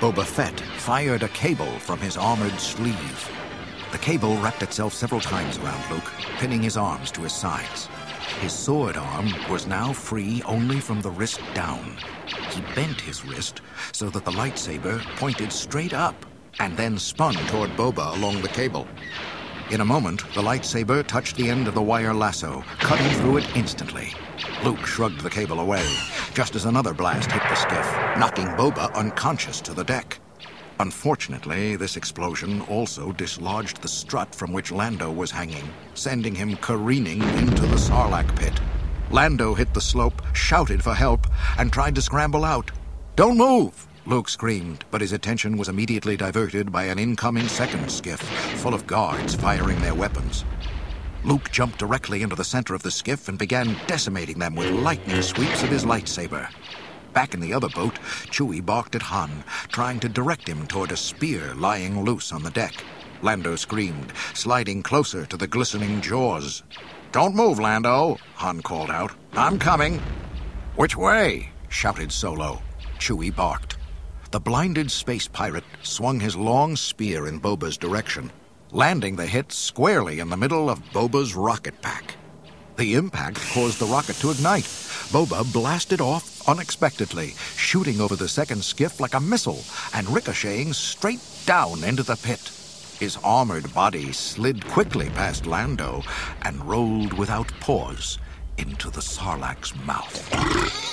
Boba Fett fired a cable from his armored sleeve. The cable wrapped itself several times around Luke, pinning his arms to his sides. His sword arm was now free only from the wrist down. He bent his wrist so that the lightsaber pointed straight up and then spun toward Boba along the cable. In a moment, the lightsaber touched the end of the wire lasso, cutting through it instantly. Luke shrugged the cable away, just as another blast hit the skiff, knocking Boba unconscious to the deck. Unfortunately, this explosion also dislodged the strut from which Lando was hanging, sending him careening into the Sarlacc pit. Lando hit the slope, shouted for help, and tried to scramble out. "Don't move!" Luke screamed, but his attention was immediately diverted by an incoming second skiff, full of guards firing their weapons. Luke jumped directly into the center of the skiff and began decimating them with lightning sweeps of his lightsaber. Back in the other boat, Chewie balked at Han, trying to direct him toward a spear lying loose on the deck. Lando screamed, sliding closer to the glistening jaws. "Don't move, Lando," Han called out. "I'm coming." "Which way?" shouted Solo. Chewie barked. The blinded space pirate swung his long spear in Boba's direction, landing the hit squarely in the middle of Boba's rocket pack. The impact caused the rocket to ignite. Boba blasted off unexpectedly, shooting over the second skiff like a missile and ricocheting straight down into the pit. His armored body slid quickly past Lando and rolled without pause into the Sarlacc's mouth.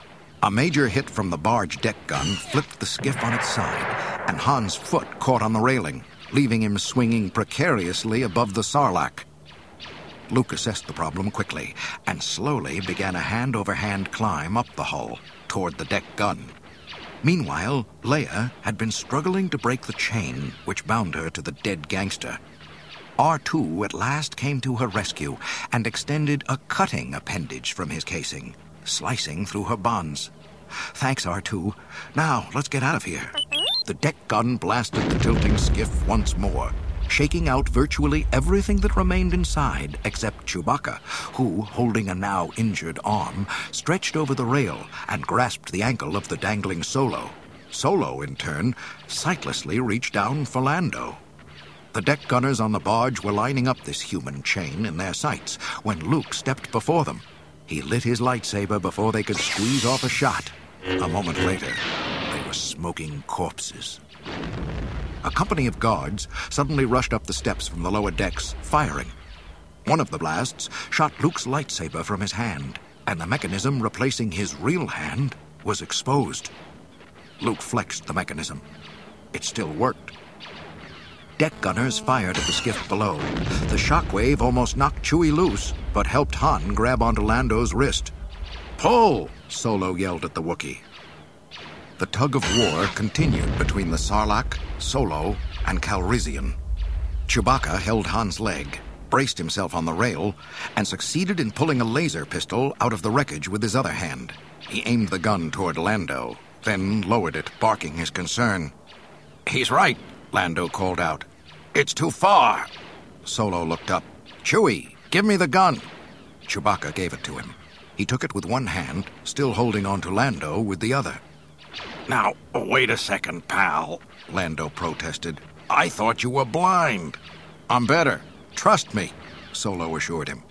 A major hit from the barge deck gun flipped the skiff on its side, and Han's foot caught on the railing, leaving him swinging precariously above the Sarlacc. Luke assessed the problem quickly and slowly began a hand-over-hand climb up the hull toward the deck gun. Meanwhile, Leia had been struggling to break the chain which bound her to the dead gangster. R2 at last came to her rescue and extended a cutting appendage from his casing, slicing through her bonds. "Thanks, R2. Now, let's get out of here." The deck gun blasted the tilting skiff once more, shaking out virtually everything that remained inside except Chewbacca, who, holding a now injured arm, stretched over the rail and grasped the ankle of the dangling Solo. Solo, in turn, sightlessly reached down for Lando. The deck gunners on the barge were lining up this human chain in their sights when Luke stepped before them. He lit his lightsaber before they could squeeze off a shot. A moment later, they were smoking corpses. A company of guards suddenly rushed up the steps from the lower decks, firing. One of the blasts shot Luke's lightsaber from his hand, and the mechanism replacing his real hand was exposed. Luke flexed the mechanism. It still worked. Deck gunners fired at the skiff below. The shockwave almost knocked Chewie loose, but helped Han grab onto Lando's wrist. "Pull!" Solo yelled at the Wookiee. The tug of war continued between the Sarlacc, Solo, and Calrissian. Chewbacca held Han's leg, braced himself on the rail, and succeeded in pulling a laser pistol out of the wreckage with his other hand. He aimed the gun toward Lando, then lowered it, barking his concern. "He's right," Lando called out. "It's too far." Solo looked up. "Chewie, give me the gun." Chewbacca gave it to him. He took it with one hand, still holding on to Lando with the other. "Now, wait a second, pal," Lando protested. "I thought you were blind." "I'm better. Trust me," Solo assured him.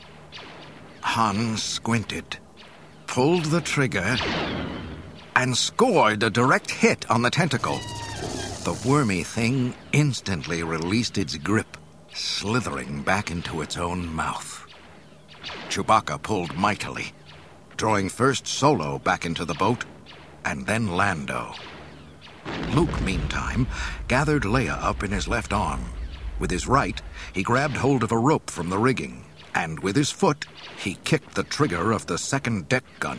Han squinted, pulled the trigger, and scored a direct hit on the tentacle. The wormy thing instantly released its grip, slithering back into its own mouth. Chewbacca pulled mightily, drawing first Solo back into the boat, and then Lando. Luke, meantime, gathered Leia up in his left arm. With his right, he grabbed hold of a rope from the rigging, and with his foot, he kicked the trigger of the second deck gun.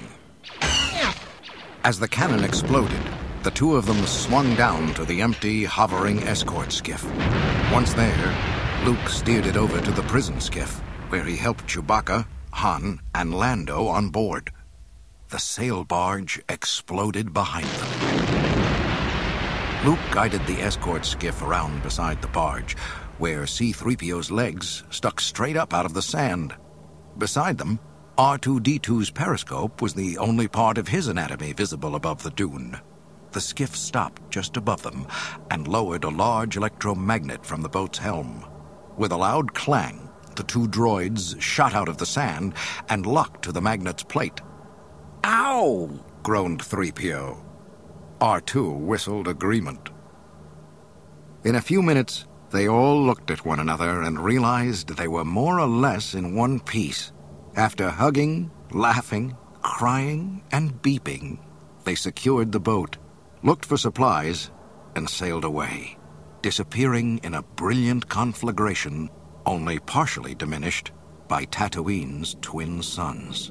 As the cannon exploded, the two of them swung down to the empty, hovering escort skiff. Once there, Luke steered it over to the prison skiff, where he helped Chewbacca, Han, and Lando on board. The sail barge exploded behind them. Luke guided the escort skiff around beside the barge, where C-3PO's legs stuck straight up out of the sand. Beside them, R2-D2's periscope was the only part of his anatomy visible above the dune. the skiff stopped just above them and lowered a large electromagnet from the boat's helm. With a loud clang, the two droids shot out of the sand and locked to the magnet's plate. "Ow!" groaned 3PO. R2 whistled agreement. In a few minutes, they all looked at one another and realized they were more or less in one piece. After hugging, laughing, crying, and beeping, they secured the boat, looked for supplies, and sailed away, disappearing in a brilliant conflagration only partially diminished by Tatooine's twin suns.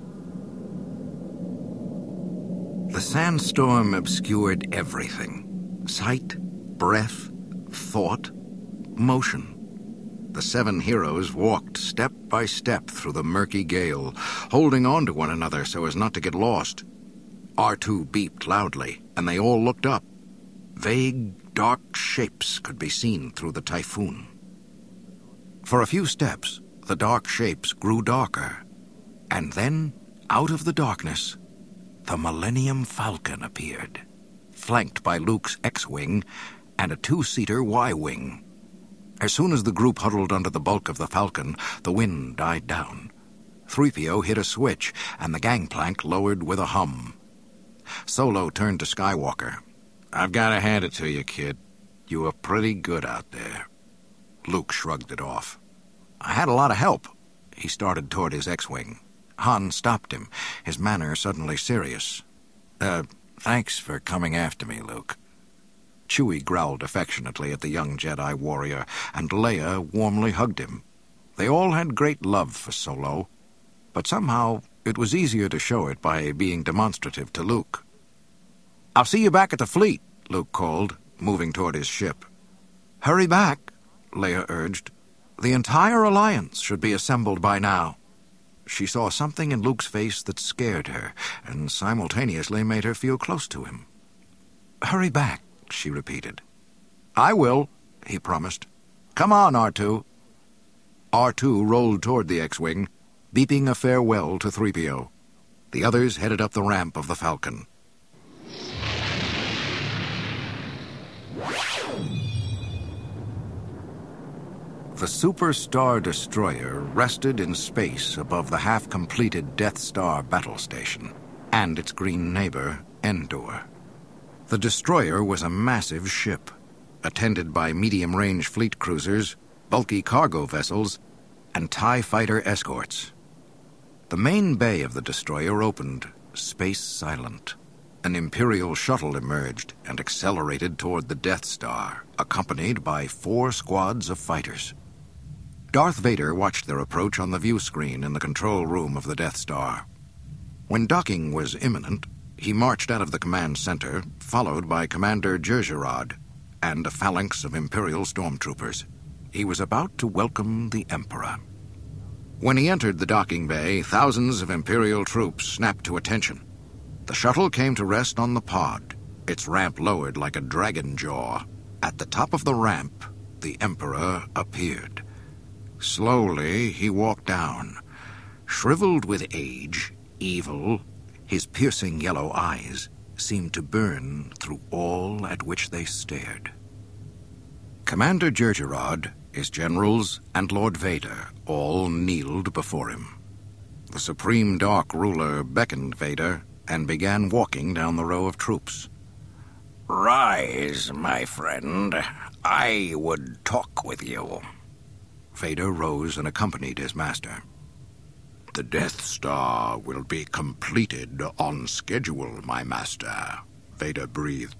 The sandstorm obscured everything: sight, breath, thought, motion. The 7 heroes walked step by step through the murky gale, holding on to one another so as not to get lost. R2 beeped loudly, and they all looked up. Vague, dark shapes could be seen through the typhoon. For a few steps, the dark shapes grew darker, and then, out of the darkness, the Millennium Falcon appeared, flanked by Luke's X-Wing and a 2-seater Y-Wing. As soon as the group huddled under the bulk of the Falcon, the wind died down. 3PO hit a switch, and the gangplank lowered with a hum. Solo turned to Skywalker. "I've got to hand it to you, kid. You were pretty good out there." Luke shrugged it off. "I had a lot of help." He started toward his X-Wing. Han stopped him, his manner suddenly serious. Thanks for coming after me, Luke." Chewie growled affectionately at the young Jedi warrior, and Leia warmly hugged him. They all had great love for Solo, but somehow it was easier to show it by being demonstrative to Luke. "I'll see you back at the fleet," Luke called, moving toward his ship. "Hurry back," Leia urged. "The entire Alliance should be assembled by now." She saw something in Luke's face that scared her, and simultaneously made her feel close to him. "Hurry back," she repeated. "I will," he promised. "Come on, R2." R2 rolled toward the X-Wing, beeping a farewell to 3PO. The others headed up the ramp of the Falcon. The Super Star Destroyer rested in space above the half-completed Death Star battle station and its green neighbor, Endor. The destroyer was a massive ship, attended by medium-range fleet cruisers, bulky cargo vessels, and TIE fighter escorts. The main bay of the destroyer opened, space silent. An Imperial shuttle emerged and accelerated toward the Death Star, accompanied by 4 squads of fighters. Darth Vader watched their approach on the view screen in the control room of the Death Star. When docking was imminent, he marched out of the command center, followed by Commander Jerjerrod and a phalanx of Imperial stormtroopers. He was about to welcome the Emperor. When he entered the docking bay, thousands of Imperial troops snapped to attention. The shuttle came to rest on the pod, its ramp lowered like a dragon jaw. At the top of the ramp, the Emperor appeared. Slowly, he walked down. Shriveled with age, evil, his piercing yellow eyes seemed to burn through all at which they stared. Commander Jerjerrod, his generals, and Lord Vader all kneeled before him. The Supreme Dark Ruler beckoned Vader and began walking down the row of troops. "Rise, my friend. I would talk with you." Vader rose and accompanied his master. "The Death Star will be completed on schedule, my master," Vader breathed.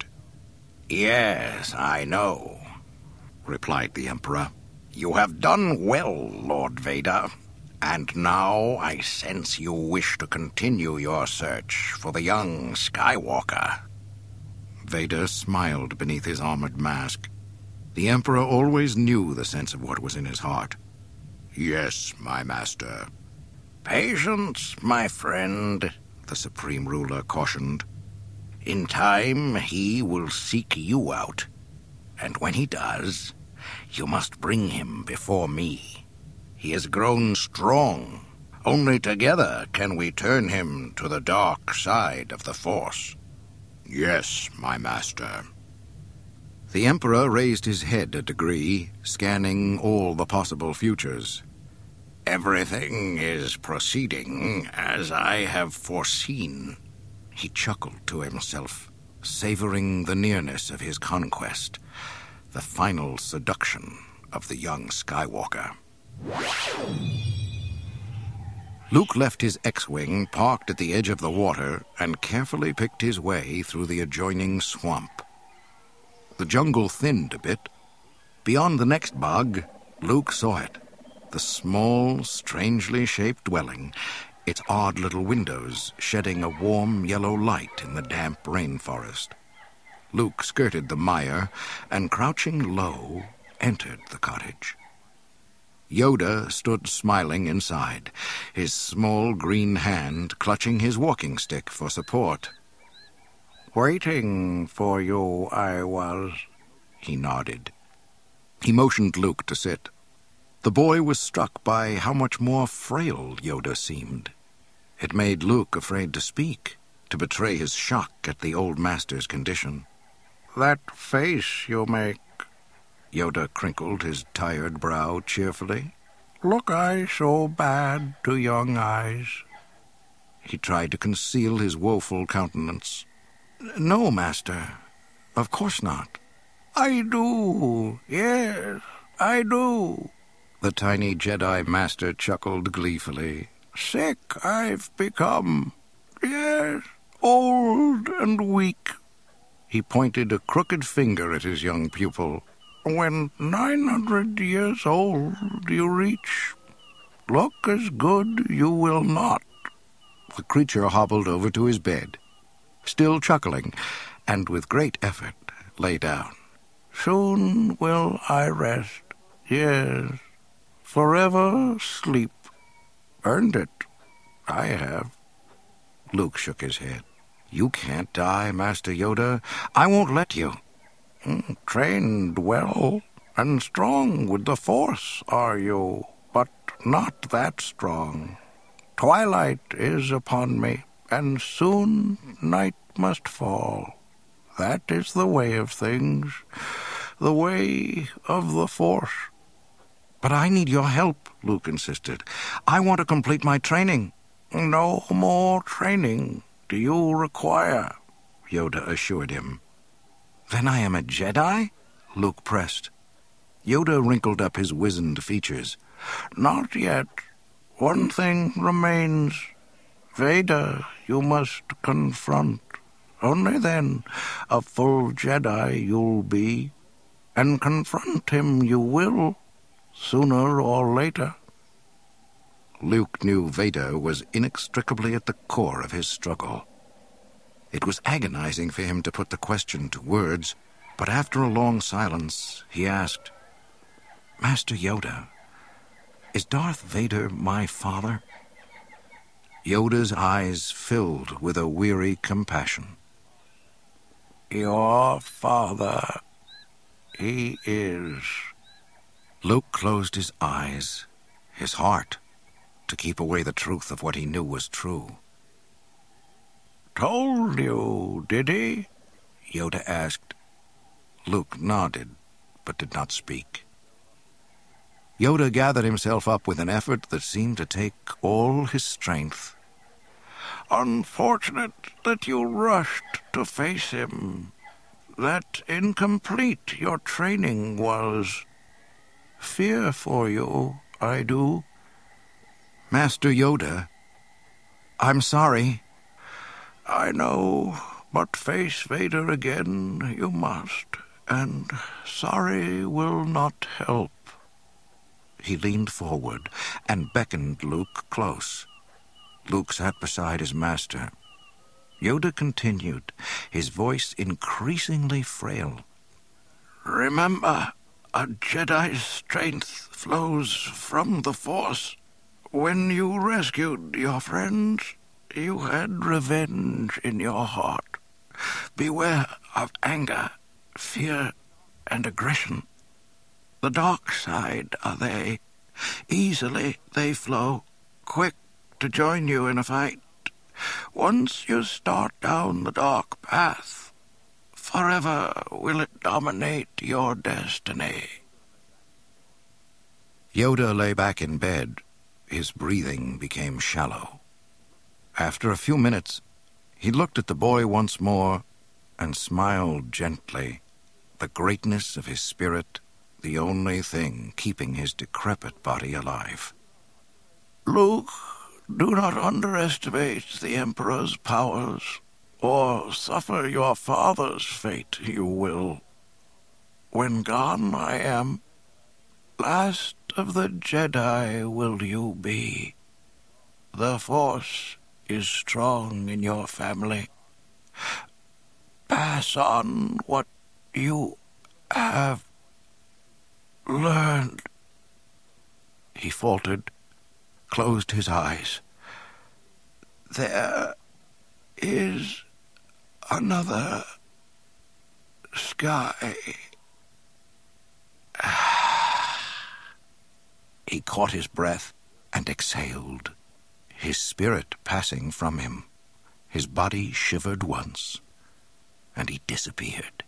"Yes, I know," replied the Emperor. "You have done well, Lord Vader, and now I sense you wish to continue your search for the young Skywalker." Vader smiled beneath his armored mask. The Emperor always knew the sense of what was in his heart. "Yes, my master." "Patience, my friend," the Supreme Ruler cautioned. "In time, he will seek you out. And when he does, you must bring him before me. He has grown strong. Only together can we turn him to the dark side of the Force." Yes, my master. The Emperor raised his head a degree, scanning all the possible futures. Everything is proceeding as I have foreseen. He chuckled to himself, savoring the nearness of his conquest, the final seduction of the young Skywalker. Luke left his X-Wing parked at the edge of the water and carefully picked his way through the adjoining swamp. The jungle thinned a bit. Beyond the next bog, Luke saw it. The small, strangely shaped dwelling, its odd little windows shedding a warm yellow light in the damp rainforest. Luke skirted the mire and, crouching low, entered the cottage. Yoda stood smiling inside, his small green hand clutching his walking stick for support. "Waiting for you, I was," he nodded. He motioned Luke to sit. The boy was struck by how much more frail Yoda seemed. It made Luke afraid to speak, to betray his shock at the old master's condition. "That face you make," Yoda crinkled his tired brow cheerfully. "Look I so bad to young eyes?" He tried to conceal his woeful countenance. "No, master. Of course not." "I do. Yes, I do." The tiny Jedi Master chuckled gleefully. "Sick I've become. Yes, old and weak." He pointed a crooked finger at his young pupil. "When 900 years old you reach, look as good you will not." The creature hobbled over to his bed, still chuckling, and with great effort lay down. "Soon will I rest. Yes, forever sleep. Earned it. I have." Luke shook his head. "You can't die, Master Yoda. I won't let you." "Trained well and strong with the Force are you, but not that strong. Twilight is upon me, and soon night must fall. That is the way of things, the way of the Force." "But I need your help," Luke insisted. "I want to complete my training." "No more training do you require," Yoda assured him. "Then I am a Jedi?" Luke pressed. Yoda wrinkled up his wizened features. "Not yet. One thing remains. Vader you must confront. Only then a full Jedi you'll be. And confront him you will, sooner or later." Luke knew Vader was inextricably at the core of his struggle. It was agonizing for him to put the question to words, but after a long silence, he asked, "Master Yoda, is Darth Vader my father?" Yoda's eyes filled with a weary compassion. "Your father, he is." Luke closed his eyes, his heart, to keep away the truth of what he knew was true. "Told you, did he?" Yoda asked. Luke nodded, but did not speak. Yoda gathered himself up with an effort that seemed to take all his strength. "Unfortunate that you rushed to face him. That incomplete your training was. Fear for you, I do." "Master Yoda, I'm sorry." "I know, but face Vader again you must, and sorry will not help." He leaned forward and beckoned Luke close. Luke sat beside his master. Yoda continued, his voice increasingly frail. "Remember, a Jedi's strength flows from the Force. When you rescued your friends, you had revenge in your heart. Beware of anger, fear, and aggression. The dark side are they. Easily they flow, quick to join you in a fight. Once you start down the dark path, forever will it dominate your destiny. Yoda lay back in bed. His breathing became shallow. After a few minutes, he looked at the boy once more and smiled gently, the greatness of his spirit the only thing keeping his decrepit body alive. Luke, do not underestimate the Emperor's powers, or suffer your father's fate, you will. When gone I am, last of the Jedi will you be. The Force is strong in your family. Pass on what you have learned. He faltered, closed his eyes. There is another sky. He caught his breath and exhaled, his spirit passing from him. His body shivered once, and he disappeared.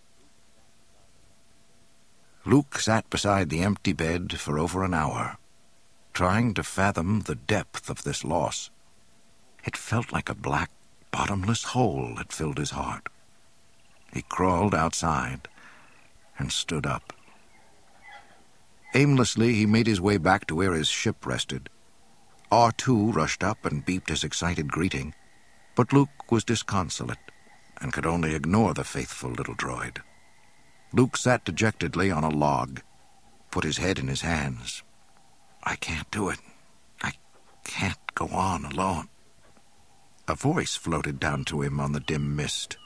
Luke sat beside the empty bed for over an hour, trying to fathom the depth of this loss. It felt like a black, bottomless hole had filled his heart. He crawled outside and stood up. Aimlessly, he made his way back to where his ship rested. R2 rushed up and beeped his excited greeting, but Luke was disconsolate and could only ignore the faithful little droid. Luke sat dejectedly on a log, put his head in his hands. I can't do it. I can't go on alone. A voice floated down to him on the dim mist.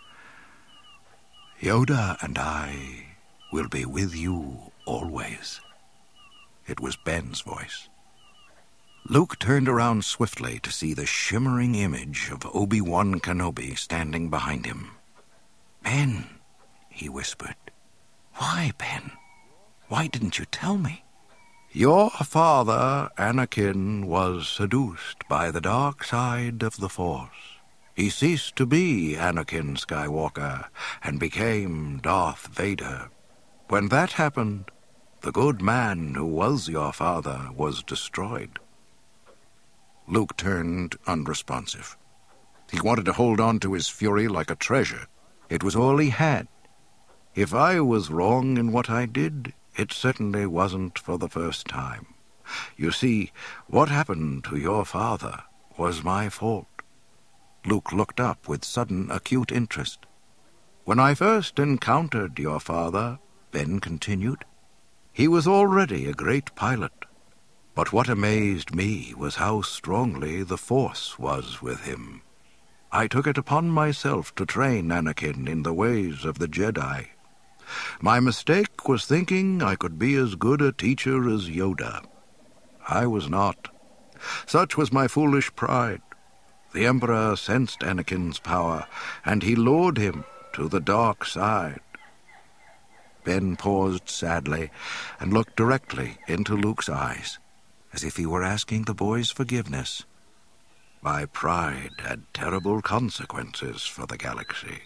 Yoda and I will be with you always. It was Ben's voice. Luke turned around swiftly to see the shimmering image of Obi-Wan Kenobi standing behind him. Ben, he whispered. Why, Ben? Why didn't you tell me? Your father, Anakin, was seduced by the dark side of the Force. He ceased to be Anakin Skywalker and became Darth Vader. When that happened, the good man who was your father was destroyed. Luke turned unresponsive. He wanted to hold on to his fury like a treasure. It was all he had. If I was wrong in what I did, it certainly wasn't for the first time. You see, what happened to your father was my fault. Luke looked up with sudden acute interest. When I first encountered your father, Ben continued, he was already a great pilot. But what amazed me was how strongly the Force was with him. I took it upon myself to train Anakin in the ways of the Jedi. My mistake was thinking I could be as good a teacher as Yoda. I was not. Such was my foolish pride. The Emperor sensed Anakin's power, and he lured him to the dark side. Ben paused sadly and looked directly into Luke's eyes, as if he were asking the boy's forgiveness. My pride had terrible consequences for the galaxy.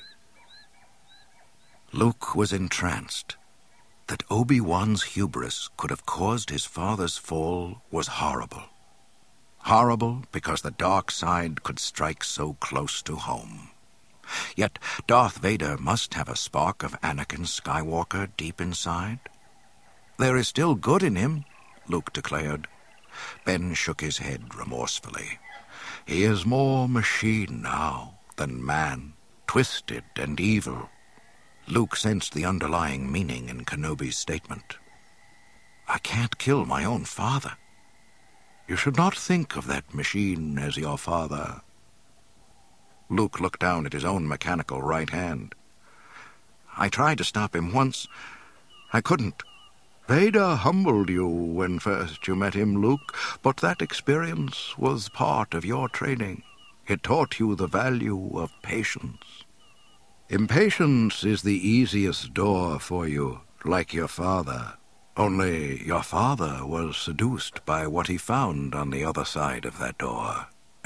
Luke was entranced. That Obi-Wan's hubris could have caused his father's fall was horrible. Horrible because the dark side could strike so close to home. Yet Darth Vader must have a spark of Anakin Skywalker deep inside. There is still good in him, Luke declared. Ben shook his head remorsefully. He is more machine now than man, twisted and evil. Luke sensed the underlying meaning in Kenobi's statement. I can't kill my own father. You should not think of that machine as your father. Luke looked down at his own mechanical right hand. I tried to stop him once. I couldn't. Vader humbled you when first you met him, Luke, but that experience was part of your training. It taught you the value of patience. Impatience is the easiest door for you, like your father. Only your father was seduced by what he found on the other side of that door,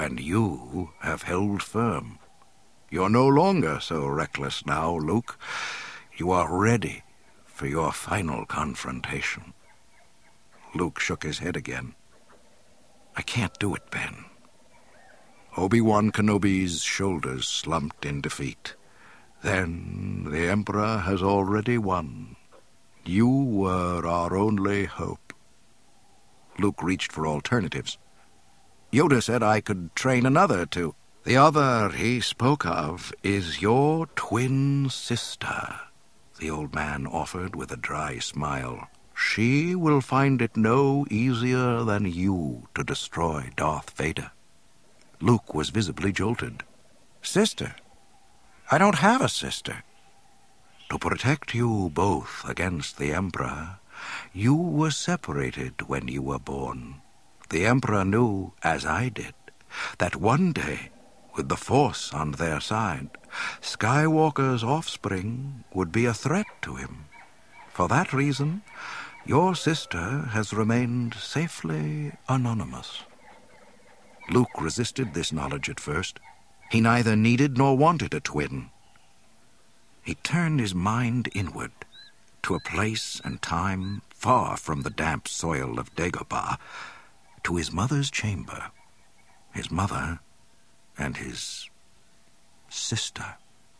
and you have held firm. You're no longer so reckless now, Luke. You are ready for your final confrontation. Luke shook his head again. I can't do it, Ben. Obi-Wan Kenobi's shoulders slumped in defeat. Then the Emperor has already won. You were our only hope. Luke reached for alternatives. Yoda said I could train another to... The other he spoke of is your twin sister, the old man offered with a dry smile. She will find it no easier than you to destroy Darth Vader. Luke was visibly jolted. Sister? I don't have a sister. To protect you both against the Emperor, you were separated when you were born. The Emperor knew, as I did, that one day, with the Force on their side, Skywalker's offspring would be a threat to him. For that reason, your sister has remained safely anonymous. Luke resisted this knowledge at first. He neither needed nor wanted a twin. He turned his mind inward, to a place and time far from the damp soil of Dagobah, to his mother's chamber, his mother and his sister.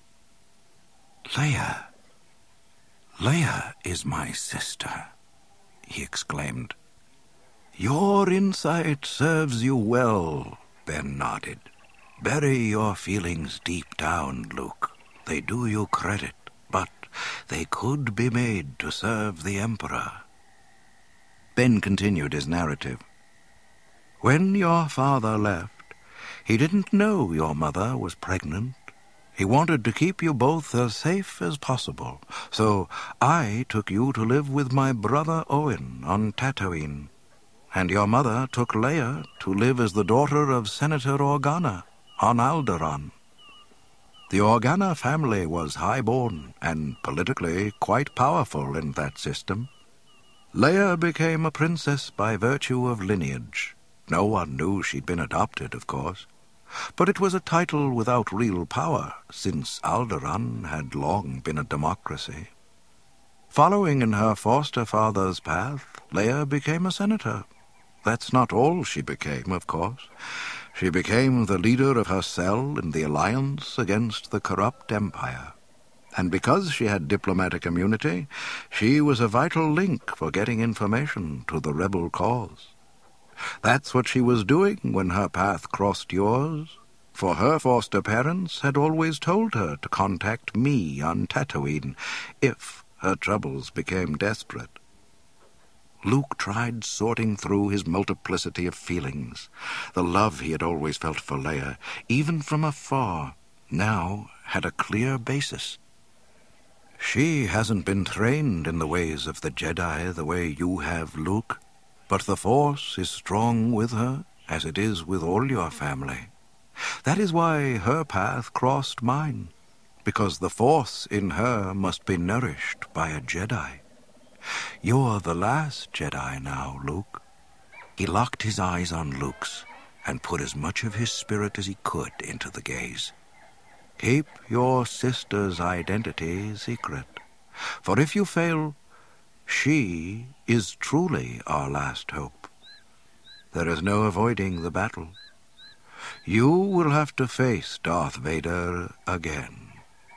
Leia is my sister, he exclaimed. Your insight serves you well, Ben nodded. Bury your feelings deep down, Luke. They do you credit, but they could be made to serve the Emperor. Ben continued his narrative. When your father left, he didn't know your mother was pregnant. He wanted to keep you both as safe as possible, so I took you to live with my brother Owen on Tatooine, and your mother took Leia to live as the daughter of Senator Organa on Alderaan. The Organa family was high-born and politically quite powerful in that system. Leia became a princess by virtue of lineage. No one knew she'd been adopted, of course. But it was a title without real power, since Alderaan had long been a democracy. Following in her foster father's path, Leia became a senator. That's not all she became, of course. She became the leader of her cell in the alliance against the corrupt Empire. And because she had diplomatic immunity, she was a vital link for getting information to the rebel cause. That's what she was doing when her path crossed yours, for her foster parents had always told her to contact me on Tatooine if her troubles became desperate. Luke tried sorting through his multiplicity of feelings. The love he had always felt for Leia, even from afar, now had a clear basis. She hasn't been trained in the ways of the Jedi the way you have, Luke. But the Force is strong with her, as it is with all your family. That is why her path crossed mine, because the Force in her must be nourished by a Jedi. You're the last Jedi now, Luke. He locked his eyes on Luke's and put as much of his spirit as he could into the gaze. Keep your sister's identity secret, for if you fail, she is truly our last hope. There is no avoiding the battle. You will have to face Darth Vader again.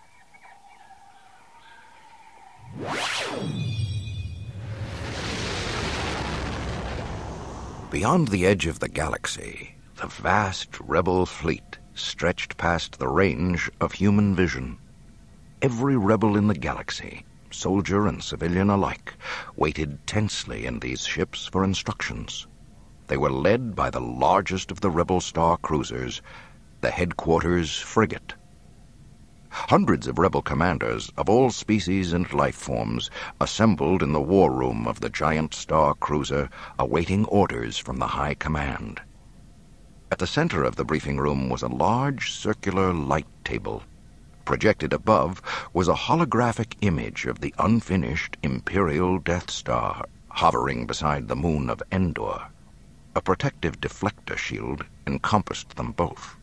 Beyond the edge of the galaxy, the vast rebel fleet stretched past the range of human vision. Every rebel in the galaxy, soldier and civilian alike, waited tensely in these ships for instructions. They were led by the largest of the rebel star cruisers, the headquarters frigate. Hundreds of rebel commanders of all species and life forms assembled in the war room of the giant star cruiser, awaiting orders from the high command. At the center of the briefing room was a large circular light table. Projected above was a holographic image of the unfinished Imperial Death Star hovering beside the moon of Endor. A protective deflector shield encompassed them both.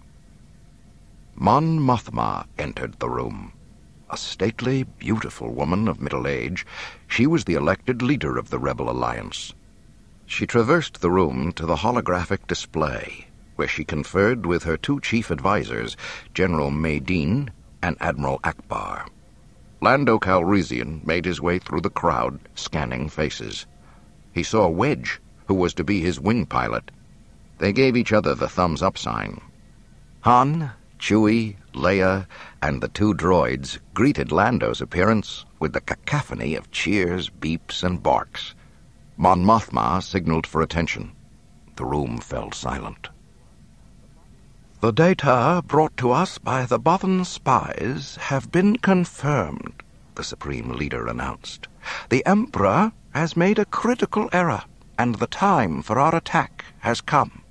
Mon Mothma entered the room. A stately, beautiful woman of middle age, she was the elected leader of the Rebel Alliance. She traversed the room to the holographic display, where she conferred with her two chief advisors, General Maydean and Admiral Ackbar. Lando Calrissian made his way through the crowd, scanning faces. He saw Wedge, who was to be his wing pilot. They gave each other the thumbs-up sign. Han, Chewie, Leia, and the two droids greeted Lando's appearance with the cacophony of cheers, beeps, and barks. Mon Mothma signaled for attention. The room fell silent. "The data brought to us by the Bothan spies have been confirmed," the Supreme Leader announced. "The Emperor has made a critical error, and the time for our attack has come."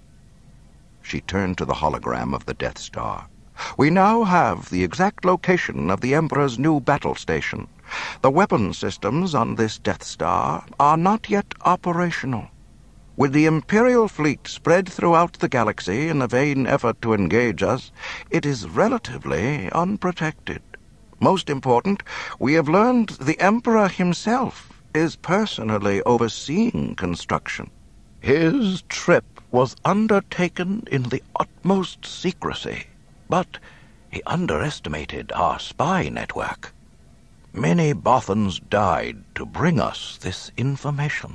She turned to the hologram of the Death Star. "We now have the exact location of the Emperor's new battle station. The weapon systems on this Death Star are not yet operational. With the Imperial fleet spread throughout the galaxy in a vain effort to engage us, it is relatively unprotected. Most important, we have learned the Emperor himself is personally overseeing construction. His trip was undertaken in the utmost secrecy, but he underestimated our spy network. Many Bothans died to bring us this information."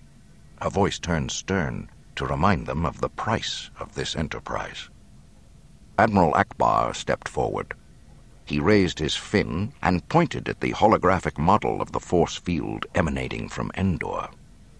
A voice turned stern to remind them of the price of this enterprise. Admiral Ackbar stepped forward. He raised his fin and pointed at the holographic model of the force field emanating from Endor.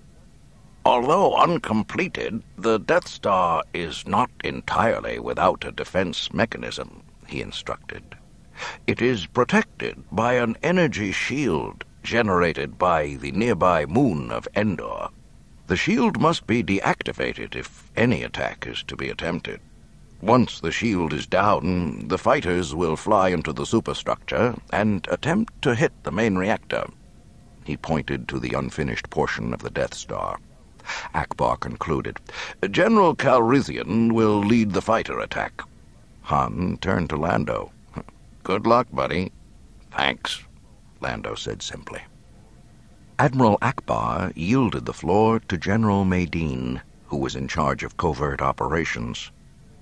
"Although uncompleted, the Death Star is not entirely without a defense mechanism," he instructed. "It is protected by an energy shield generated by the nearby moon of Endor. The shield must be deactivated if any attack is to be attempted. Once the shield is down, the fighters will fly into the superstructure and attempt to hit the main reactor." He pointed to the unfinished portion of the Death Star. Ackbar concluded, "General Calrissian will lead the fighter attack." Han turned to Lando. "Good luck, buddy." "Thanks," Lando said simply. Admiral Ackbar yielded the floor to General Maydean, who was in charge of covert operations.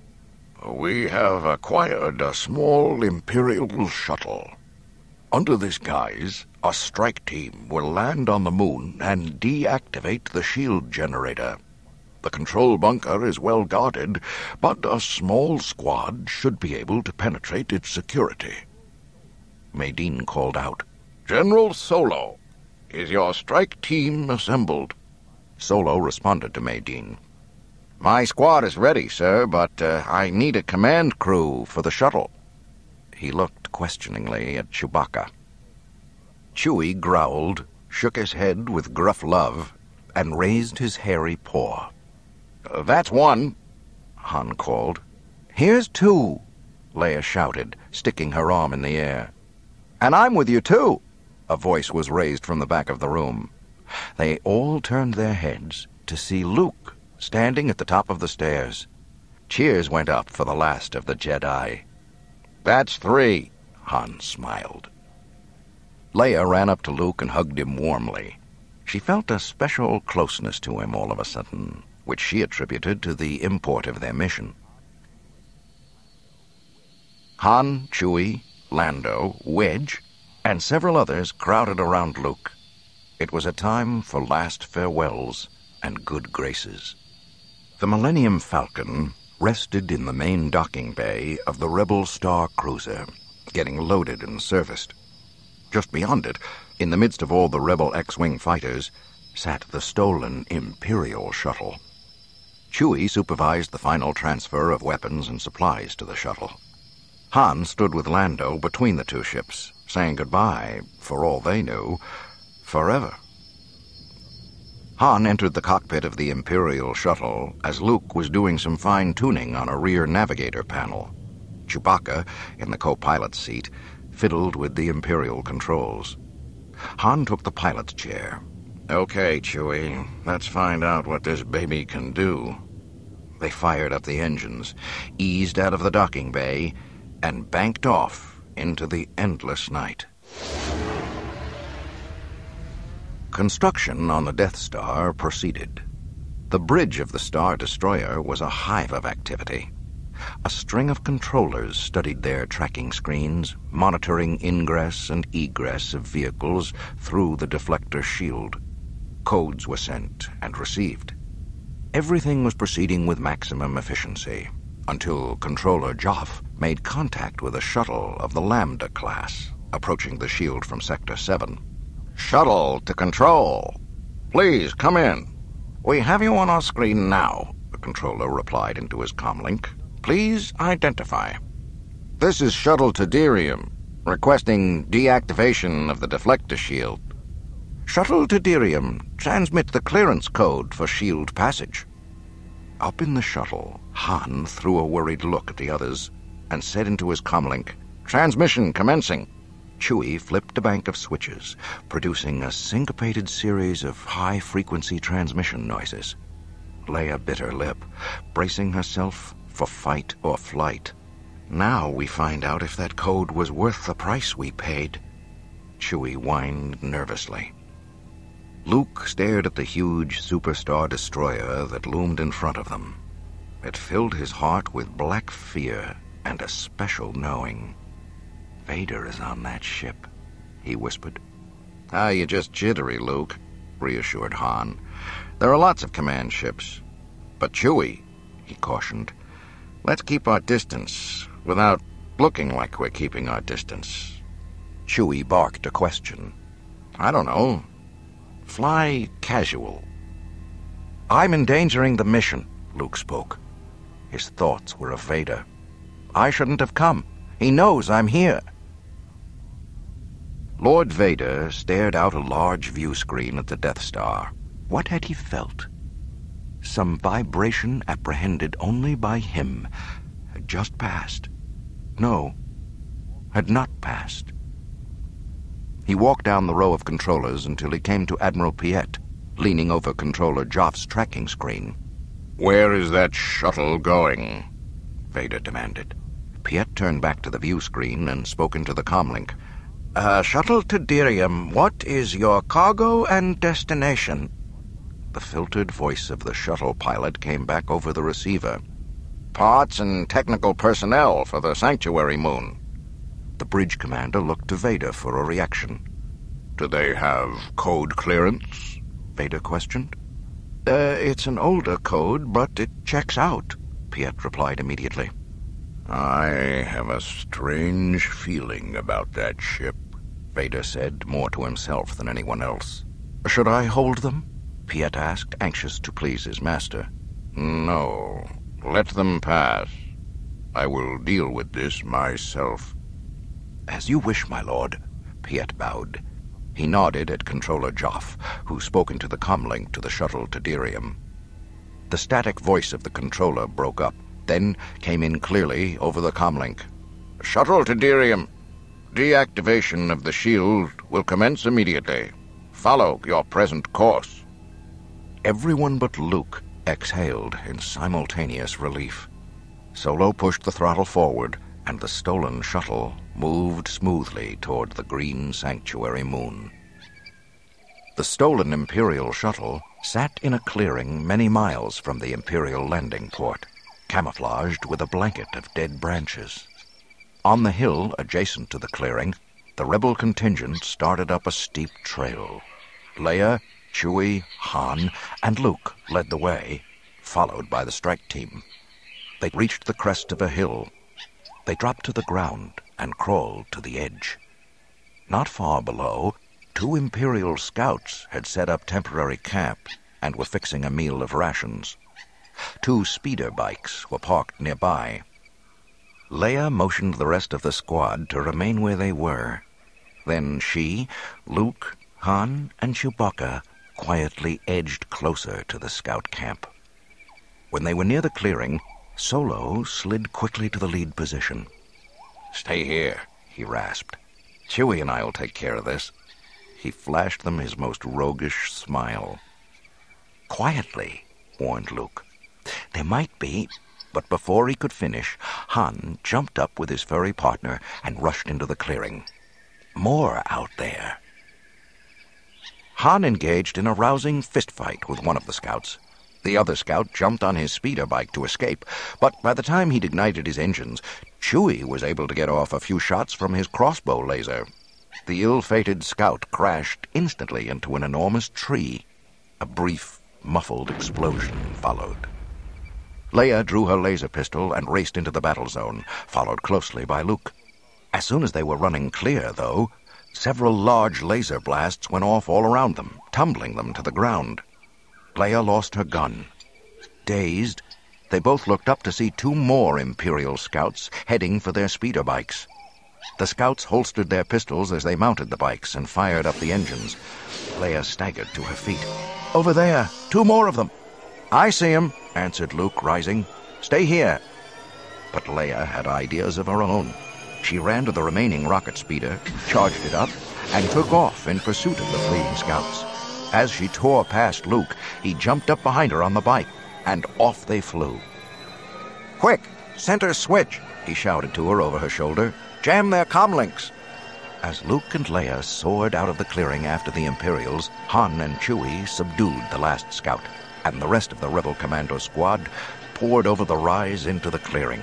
"We have acquired a small Imperial shuttle. Under this guise, a strike team will land on the moon and deactivate the shield generator. The control bunker is well guarded, but a small squad should be able to penetrate its security." Maydean called out, "General Solo, is your strike team assembled?" Solo responded to Maydean. "My squad is ready, sir, but I need a command crew for the shuttle." He looked questioningly at Chewbacca. Chewie growled, shook his head with gruff love, and raised his hairy paw. "That's one," Han called. "Here's two," Leia shouted, sticking her arm in the air. "And I'm with you, too," a voice was raised from the back of the room. They all turned their heads to see Luke standing at the top of the stairs. Cheers went up for the last of the Jedi. "That's three," Han smiled. Leia ran up to Luke and hugged him warmly. She felt a special closeness to him all of a sudden, which she attributed to the import of their mission. Han, Chewie, Lando, Wedge, and several others crowded around Luke. It was a time for last farewells and good graces. The Millennium Falcon rested in the main docking bay of the Rebel Star Cruiser, getting loaded and serviced. Just beyond it, in the midst of all the Rebel X-Wing fighters, sat the stolen Imperial shuttle. Chewie supervised the final transfer of weapons and supplies to the shuttle. Han stood with Lando between the two ships, saying goodbye, for all they knew, forever. Han entered the cockpit of the Imperial shuttle as Luke was doing some fine-tuning on a rear navigator panel. Chewbacca, in the co-pilot's seat, fiddled with the Imperial controls. Han took the pilot's chair. "Okay, Chewie, let's find out what this baby can do." They fired up the engines, eased out of the docking bay, and banked off into the endless night. Construction on the Death Star proceeded. The bridge of the Star Destroyer was a hive of activity. A string of controllers studied their tracking screens, monitoring ingress and egress of vehicles through the deflector shield. Codes were sent and received. Everything was proceeding with maximum efficiency until Controller Joff made contact with a shuttle of the Lambda class, approaching the shield from Sector 7. "Shuttle to Control. Please, come in. We have you on our screen now," the controller replied into his comlink. "Please identify." "This is Shuttle Tadirium, requesting deactivation of the deflector shield." "Shuttle Tadirium, transmit the clearance code for shield passage." Up in the shuttle, Han threw a worried look at the others and said into his comlink, "Transmission commencing." Chewie flipped a bank of switches, producing a syncopated series of high-frequency transmission noises. Leia bit her lip, bracing herself for fight or flight. "Now we find out if that code was worth the price we paid." Chewie whined nervously. Luke stared at the huge superstar destroyer that loomed in front of them. It filled his heart with black fear and a special knowing. "Vader is on that ship," he whispered. You're just jittery, Luke," reassured Han. "There are lots of command ships. But Chewie," he cautioned, "let's keep our distance without looking like we're keeping our distance." Chewie barked a question. "I don't know. Fly casual." "I'm endangering the mission," Luke spoke. His thoughts were of Vader. "I shouldn't have come. He knows I'm here." Lord Vader stared out a large view screen at the Death Star. What had he felt? Some vibration apprehended only by him had just passed. No, had not passed. He walked down the row of controllers until he came to Admiral Piet, leaning over Controller Joff's tracking screen. "Where is that shuttle going?" Vader demanded. Piet turned back to the view screen and spoke into the comlink. "Shuttle Tadirium, what is your cargo and destination?" The filtered voice of the shuttle pilot came back over the receiver. "Parts and technical personnel for the Sanctuary Moon." The bridge commander looked to Vader for a reaction. "Do they have code clearance?" Vader questioned. It's an older code, but it checks out," Piet replied immediately. "I have a strange feeling about that ship," Vader said, more to himself than anyone else. "Should I hold them?" Piet asked, anxious to please his master. "No, let them pass. I will deal with this myself." "As you wish, my lord," Piet bowed. He nodded at Controller Joff, who spoke into the comlink to the shuttle Tadirium. The static voice of the controller broke up, then came in clearly over the comlink. "Shuttle Tadirium, deactivation of the shield will commence immediately. Follow your present course." Everyone but Luke exhaled in simultaneous relief. Solo pushed the throttle forward, and the stolen shuttle moved smoothly toward the green Sanctuary Moon. The stolen Imperial shuttle sat in a clearing many miles from the Imperial landing port, camouflaged with a blanket of dead branches. On the hill adjacent to the clearing, the rebel contingent started up a steep trail. Leia, Chewie, Han, and Luke led the way, followed by the strike team. They reached the crest of a hill. They dropped to the ground and crawled to the edge. Not far below, 2 Imperial scouts had set up temporary camp and were fixing a meal of rations. 2 speeder bikes were parked nearby. Leia motioned the rest of the squad to remain where they were. Then she, Luke, Han, and Chewbacca quietly edged closer to the scout camp. When they were near the clearing, Solo slid quickly to the lead position. "Stay here," he rasped. "Chewie and I will take care of this." He flashed them his most roguish smile. "Quietly," warned Luke. There might be, but before he could finish, Han jumped up with his furry partner and rushed into the clearing. More out there. Han engaged in a rousing fistfight with one of the scouts. The other scout jumped on his speeder bike to escape, but by the time he'd ignited his engines, Chewie was able to get off a few shots from his crossbow laser. The ill-fated scout crashed instantly into an enormous tree. A brief, muffled explosion followed. Leia drew her laser pistol and raced into the battle zone, followed closely by Luke. As soon as they were running clear, though, several large laser blasts went off all around them, tumbling them to the ground. Leia lost her gun. Dazed, they both looked up to see 2 more Imperial scouts heading for their speeder bikes. The scouts holstered their pistols as they mounted the bikes and fired up the engines. Leia staggered to her feet. "Over there! 2 more of them!" "I see 'em," answered Luke, rising. "Stay here." But Leia had ideas of her own. She ran to the remaining rocket speeder, charged it up, and took off in pursuit of the fleeing scouts. As she tore past Luke, he jumped up behind her on the bike, and off they flew. "Quick! Center switch!" he shouted to her over her shoulder. "Jam their comlinks!" As Luke and Leia soared out of the clearing after the Imperials, Han and Chewie subdued the last scout, and the rest of the rebel commando squad poured over the rise into the clearing.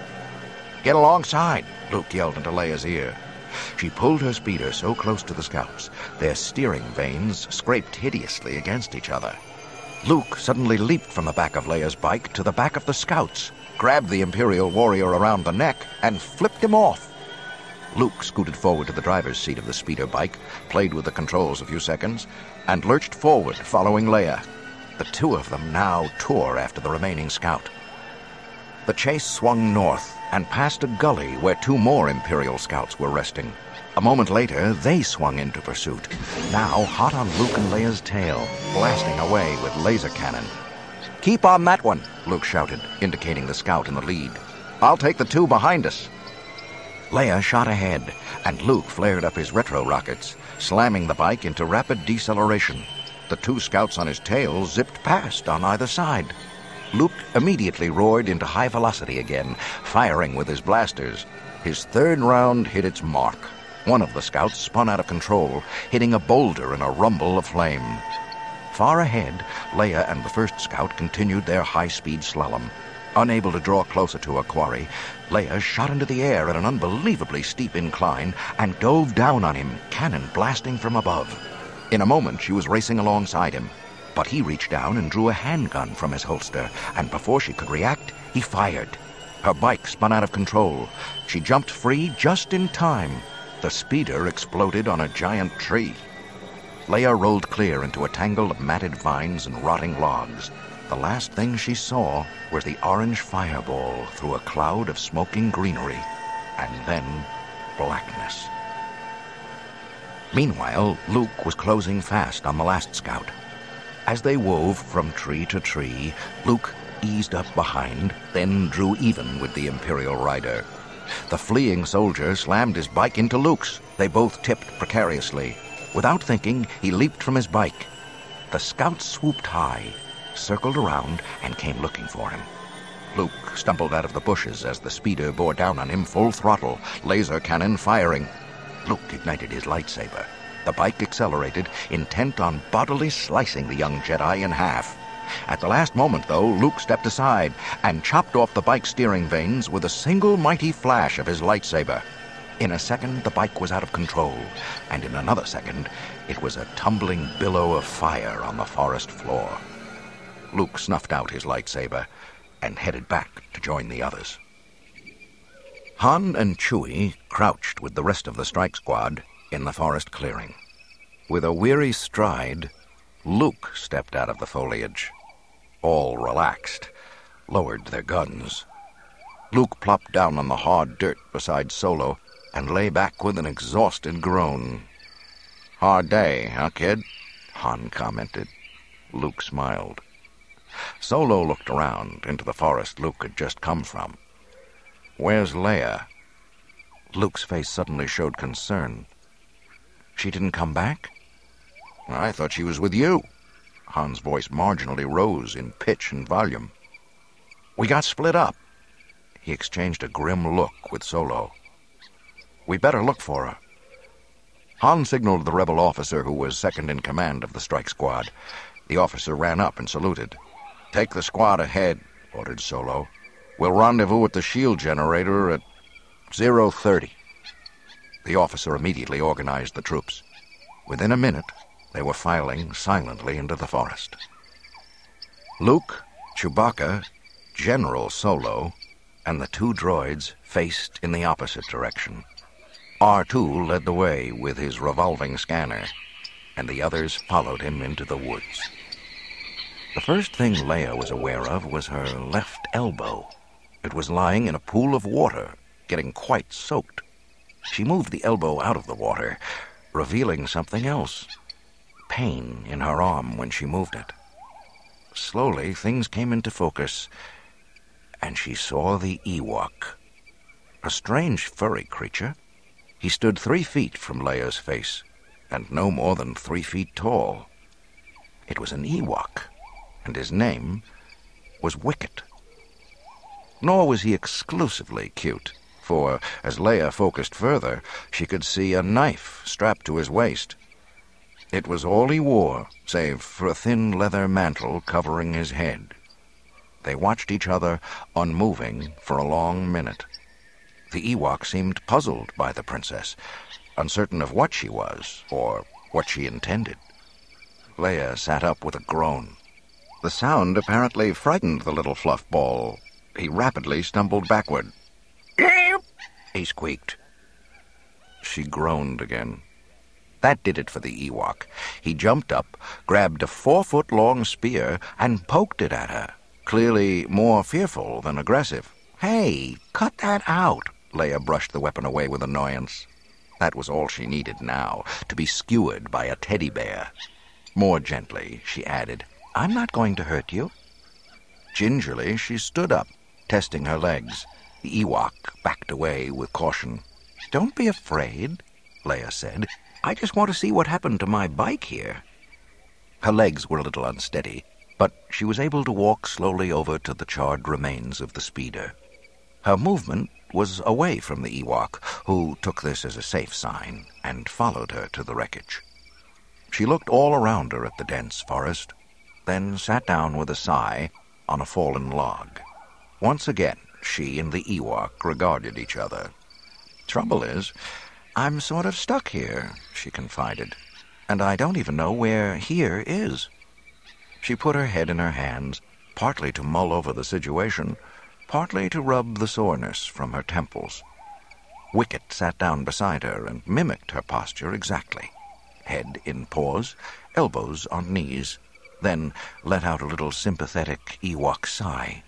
"Get alongside!" Luke yelled into Leia's ear. She pulled her speeder so close to the scouts, their steering vanes scraped hideously against each other. Luke suddenly leaped from the back of Leia's bike to the back of the scouts, grabbed the Imperial warrior around the neck, and flipped him off. Luke scooted forward to the driver's seat of the speeder bike, played with the controls a few seconds, and lurched forward, following Leia. The 2 of them now tore after the remaining scout. The chase swung north and past a gully where 2 more Imperial scouts were resting. A moment later, they swung into pursuit, now hot on Luke and Leia's tail, blasting away with laser cannon. "Keep on that one," Luke shouted, indicating the scout in the lead. "I'll take the 2 behind us." Leia shot ahead, and Luke flared up his retro rockets, slamming the bike into rapid deceleration. The 2 scouts on his tail zipped past on either side. Luke immediately roared into high velocity again, firing with his blasters. His 3rd round hit its mark. One of the scouts spun out of control, hitting a boulder in a rumble of flame. Far ahead, Leia and the 1st scout continued their high-speed slalom. Unable to draw closer to her quarry, Leia shot into the air at an unbelievably steep incline and dove down on him, cannon blasting from above. In a moment, she was racing alongside him. But he reached down and drew a handgun from his holster, and before she could react, he fired. Her bike spun out of control. She jumped free just in time. The speeder exploded on a giant tree. Leia rolled clear into a tangle of matted vines and rotting logs. The last thing she saw was the orange fireball through a cloud of smoking greenery, and then blackness. Meanwhile, Luke was closing fast on the last scout. As they wove from tree to tree, Luke eased up behind, then drew even with the Imperial rider. The fleeing soldier slammed his bike into Luke's. They both tipped precariously. Without thinking, he leaped from his bike. The scout swooped high, circled around, and came looking for him. Luke stumbled out of the bushes as the speeder bore down on him full throttle, laser cannon firing. Luke ignited his lightsaber. The bike accelerated, intent on bodily slicing the young Jedi in half. At the last moment, though, Luke stepped aside and chopped off the bike's steering vanes with a single mighty flash of his lightsaber. In a second, the bike was out of control, and in another second, it was a tumbling billow of fire on the forest floor. Luke snuffed out his lightsaber and headed back to join the others. Han and Chewie crouched with the rest of the strike squad in the forest clearing. With a weary stride, Luke stepped out of the foliage. All relaxed, lowered their guns. Luke plopped down on the hard dirt beside Solo and lay back with an exhausted groan. "Hard day, huh, kid?" Han commented. Luke smiled. Solo looked around into the forest Luke had just come from. "Where's Leia?" Luke's face suddenly showed concern. "She didn't come back?" "I thought she was with you." Han's voice marginally rose in pitch and volume. We got split up." He exchanged a grim look with Solo. "We better look for her." Han signaled the rebel officer who was second in command of the strike squad. The officer ran up and saluted. "Take the squad ahead," ordered Solo. "We'll rendezvous at the shield generator at 0:30. The officer immediately organized the troops. Within a minute, they were filing silently into the forest. Luke, Chewbacca, General Solo, and the two droids faced in the opposite direction. R2 led the way with his revolving scanner, and the others followed him into the woods. The first thing Leia was aware of was her left elbow. It was lying in a pool of water, getting quite soaked. She moved the elbow out of the water, revealing something else. Pain in her arm when she moved it. Slowly, things came into focus, and she saw the Ewok. A strange furry creature. He stood 3 feet from Leia's face, and no more than 3 feet tall. It was an Ewok, and his name was Wicket. Nor was he exclusively cute, for as Leia focused further, she could see a knife strapped to his waist. It was all he wore, save for a thin leather mantle covering his head. They watched each other, unmoving, for a long minute. The Ewok seemed puzzled by the princess, uncertain of what she was, or what she intended. Leia sat up with a groan. The sound apparently frightened the little fluff ball. He rapidly stumbled backward. He squeaked. She groaned again. That did it for the Ewok. He jumped up, grabbed a 4-foot-long spear, and poked it at her, clearly more fearful than aggressive. "Hey, cut that out!" Leia brushed the weapon away with annoyance. That was all she needed now, to be skewered by a teddy bear. More gently, she added, "I'm not going to hurt you." Gingerly, she stood up, testing her legs. The Ewok backed away with caution. "Don't be afraid," Leia said. "I just want to see what happened to my bike here." Her legs were a little unsteady, but she was able to walk slowly over to the charred remains of the speeder. Her movement was away from the Ewok, who took this as a safe sign and followed her to the wreckage. She looked all around her at the dense forest, then sat down with a sigh on a fallen log. Once again, she and the Ewok regarded each other. "Trouble is, I'm sort of stuck here," she confided, "and I don't even know where here is." She put her head in her hands, partly to mull over the situation, partly to rub the soreness from her temples. Wicket sat down beside her and mimicked her posture exactly. Head in paws, elbows on knees, then let out a little sympathetic Ewok sigh.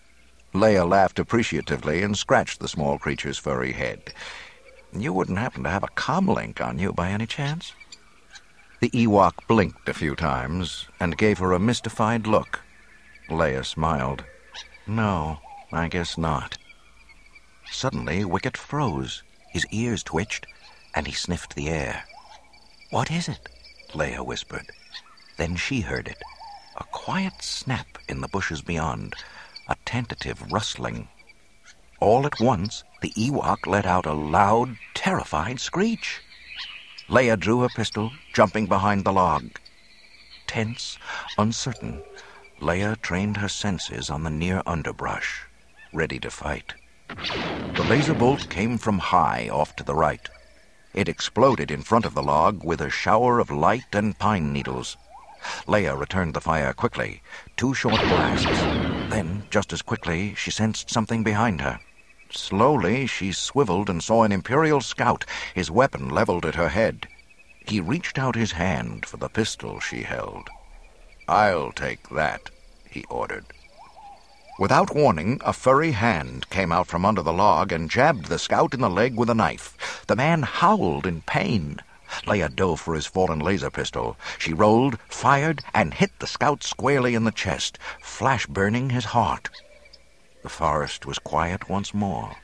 Leia laughed appreciatively and scratched the small creature's furry head. "You wouldn't happen to have a comlink on you by any chance?" The Ewok blinked a few times and gave her a mystified look. Leia smiled. "No, I guess not." Suddenly, Wicket froze. His ears twitched, and he sniffed the air. "What is it?" Leia whispered. Then she heard it. A quiet snap in the bushes beyond, a tentative rustling. All at once, the Ewok let out a loud, terrified screech. Leia drew her pistol, jumping behind the log. Tense, uncertain, Leia trained her senses on the near underbrush, ready to fight. The laser bolt came from high off to the right. It exploded in front of the log with a shower of light and pine needles. Leia returned the fire quickly, 2 short blasts. Then, just as quickly, she sensed something behind her. Slowly, she swiveled and saw an Imperial scout, his weapon leveled at her head. He reached out his hand for the pistol she held. "I'll take that," he ordered. Without warning, a furry hand came out from under the log and jabbed the scout in the leg with a knife. The man howled in pain. Leia dove for his fallen laser pistol. She rolled, fired, and hit the scout squarely in the chest, flash-burning his heart. The forest was quiet once more.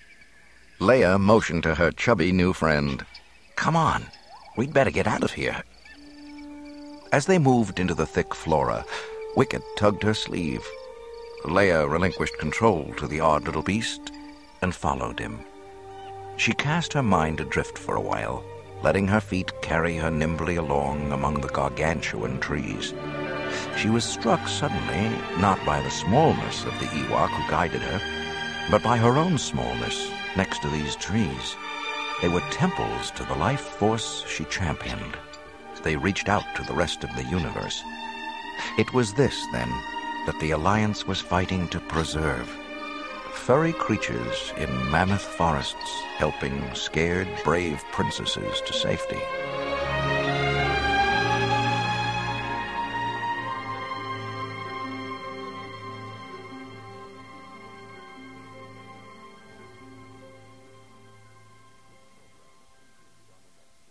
Leia motioned to her chubby new friend. "Come on, we'd better get out of here." As they moved into the thick flora, Wicket tugged her sleeve. Leia relinquished control to the odd little beast and followed him. She cast her mind adrift for a while, letting her feet carry her nimbly along among the gargantuan trees. She was struck suddenly, not by the smallness of the Ewok who guided her, but by her own smallness next to these trees. They were temples to the life force she championed. They reached out to the rest of the universe. It was this, then, that the Alliance was fighting to preserve. Furry creatures in mammoth forests helping scared, brave princesses to safety.